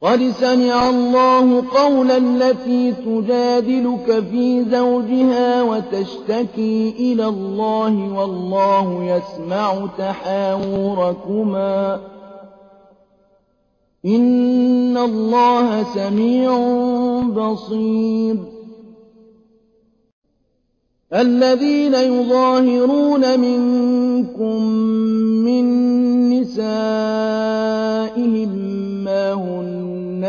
قد سمع الله قول التي تجادلك في زوجها وتشتكي إلى الله والله يسمع تحاوركما إن الله سميع بصير. الذين يظاهرون منكم من نسائهم ما هن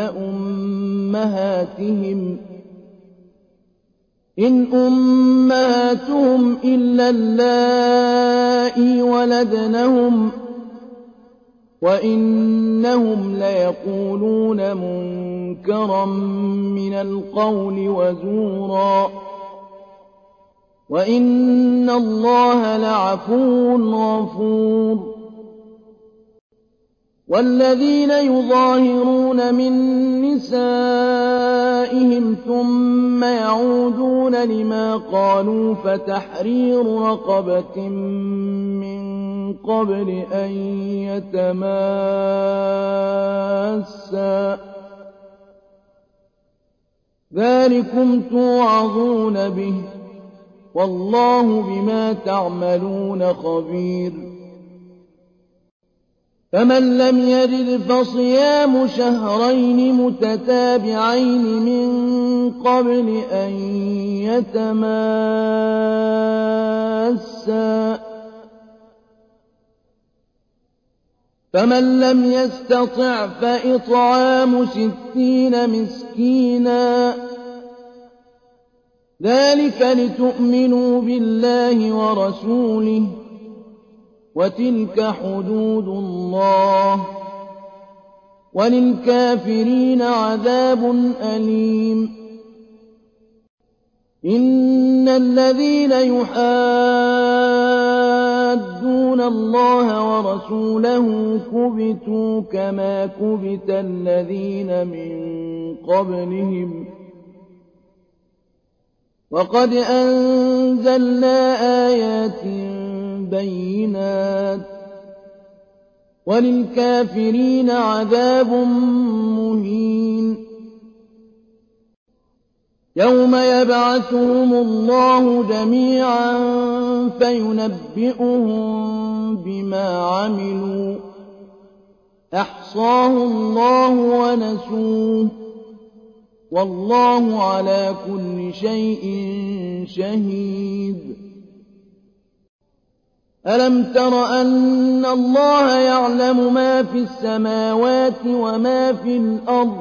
أمهاتهم إن أمهاتهم إلا اللائي ولدنهم وإنهم ليقولون منكرا من القول وزورا وإن الله لعفو غفور. والذين يظاهرون من نسائهم ثم يعودون لما قالوا فتحرير رقبة من قبل أن يتماسا ذلكم توعظون به والله بما تعملون خبير. فمن لم يجد فصيام شهرين متتابعين من قبل أن يتماسا فمن لم يستطع فإطعام 60 مسكينا ذلك لتؤمنوا بالله ورسوله وتلك حدود الله وللكافرين عذاب أليم. إن الذين يحادون الله ورسوله كبتوا كما كبت الذين من قبلهم وقد أنزلنا آيات بينات وللكافرين عذاب مهين. يوم يبعثهم الله جميعا فينبئهم بما عملوا أحصاه الله ونسوه والله على كل شيء شهيد. ألم تر أن الله يعلم ما في السماوات وما في الأرض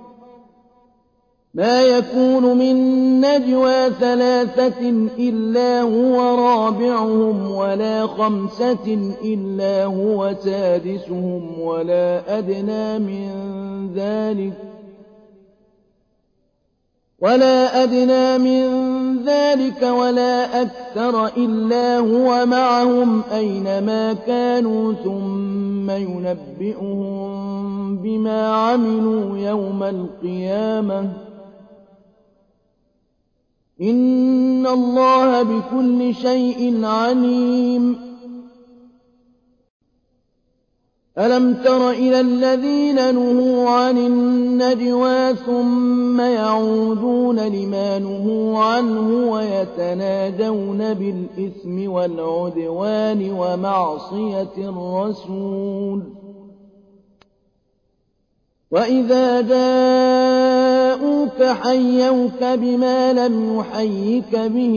ما يكون من نجوى 3 إلا هو رابعهم ولا 5 إلا هو سادسهم ولا أدنى من ذلك ولا أكثر إلا هو معهم أينما كانوا ثم ينبئهم بما عملوا يوم القيامة إن الله بكل شيء عليم. ألم تر إلى الذين نهوا عن النجوى ثم يعودون لما نهوا عنه ويتناجون بالإثم والعدوان ومعصية الرسول وإذا جاءوك حيوك بما لم يحيك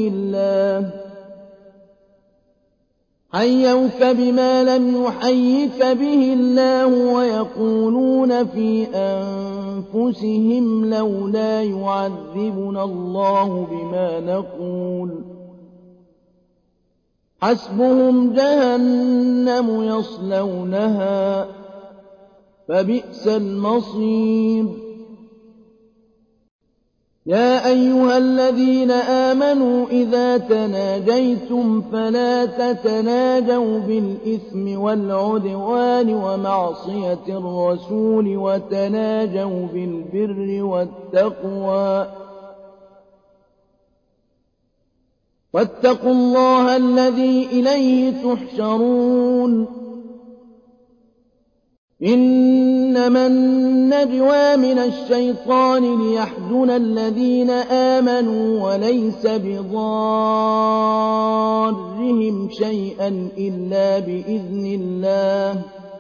به الله ويقولون في أنفسهم لولا يعذبنا الله بما نقول حسبهم جهنم يصلونها فبئس المصير. يا أيها الذين آمنوا إذا تناجيتم فلا تتناجوا بالإثم والعدوان ومعصية الرسول وتناجوا بالبر والتقوى واتقوا الله الذي إليه تحشرون. إنما النجوى من الشيطان ليحزن الذين آمنوا وليس بضارهم شيئا إلا بإذن الله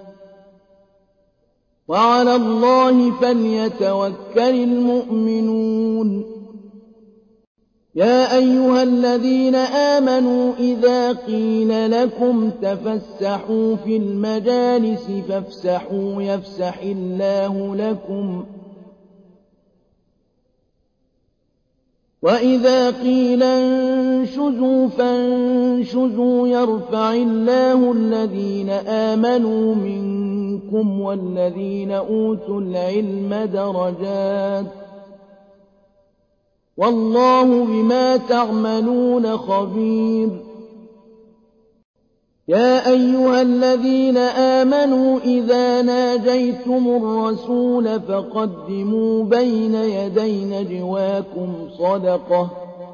وعلى الله فليتوكل المؤمنون يا أيها الذين آمنوا إذا قيل لكم تفسحوا في المجالس فافسحوا يفسح الله لكم وإذا قيل انشزوا فانشزوا يرفع الله الذين آمنوا منكم والذين أوتوا العلم درجات والله بما تعملون خبير يا أيها الذين آمنوا إذا ناجيتم الرسول فقدموا بين يدي نجواكم صدقة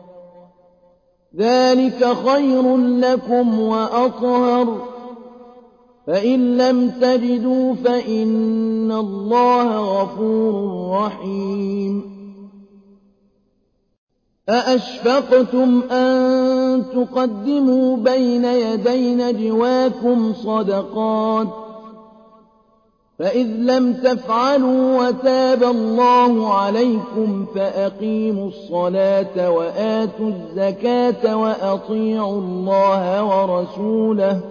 ذلك خير لكم وأطهر فإن لم تجدوا فإن الله غفور رحيم أأشفقتم أن تقدموا بين يدي نجواكم صدقات فإذ لم تفعلوا وتاب الله عليكم فأقيموا الصلاة وآتوا الزكاة وأطيعوا الله ورسوله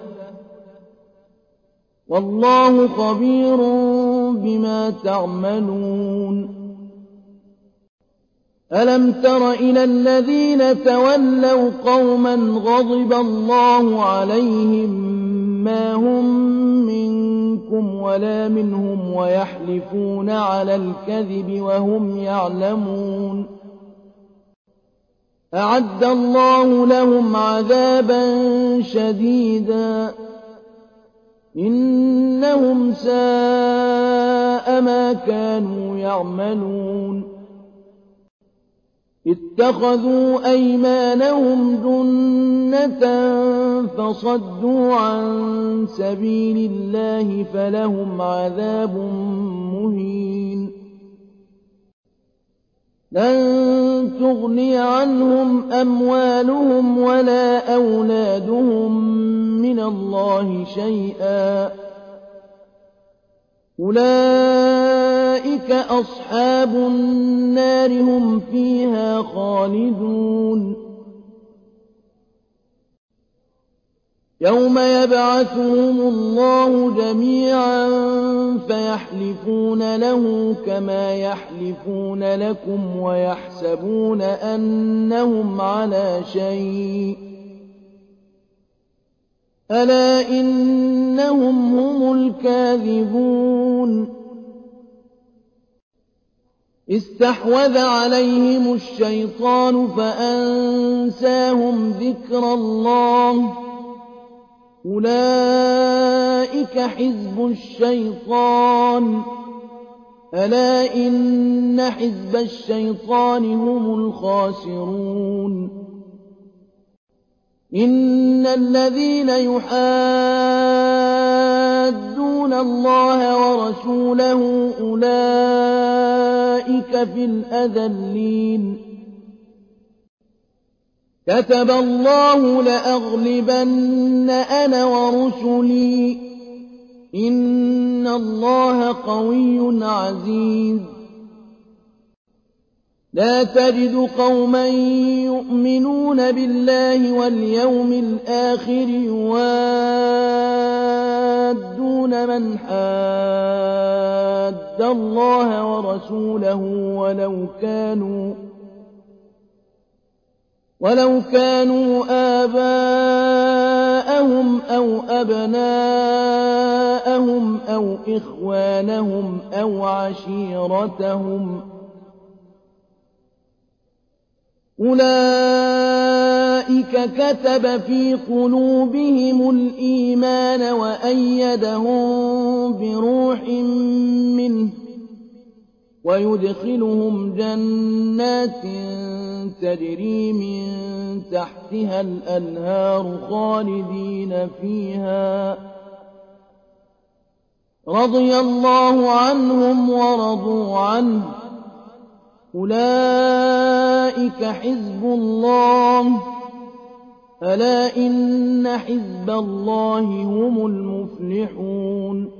والله خبير بما تعملون ألم تر إلى الذين تولوا قوما غضب الله عليهم ما هم منكم ولا منهم ويحلفون على الكذب وهم يعلمون أعد الله لهم عذابا شديدا إنهم ساء ما كانوا يعملون اتخذوا أيمانهم جنة فصدوا عن سبيل الله فلهم عذاب مهين لن تغني عنهم أموالهم ولا أولادهم من الله شيئا أولئك أصحاب النار هم فيها خالدون يوم يبعثهم الله جميعا فيحلفون له كما يحلفون لكم ويحسبون أنهم على شيء ألا إنهم هم الكاذبون استحوذ عليهم الشيطان فأنساهم ذكر الله أولئك حزب الشيطان ألا إن حزب الشيطان هم الخاسرون إن الذين يحادون الله ورسوله أولئك في الأذلين كتب الله لأغلبن أنا ورسلي إن الله قوي عزيز لا تجد قوما يؤمنون بالله واليوم الآخر يوادون من حاد الله ورسوله ولو كانوا آباءهم أو أبناءهم أو إخوانهم أو عشيرتهم أولئك كتب في قلوبهم الإيمان وأيدهم بروح منه ويدخلهم جنات تجري من تحتها الأنهار خالدين فيها رضي الله عنهم ورضوا عنه أولئك حزب الله ألا إن حزب الله هم المفلحون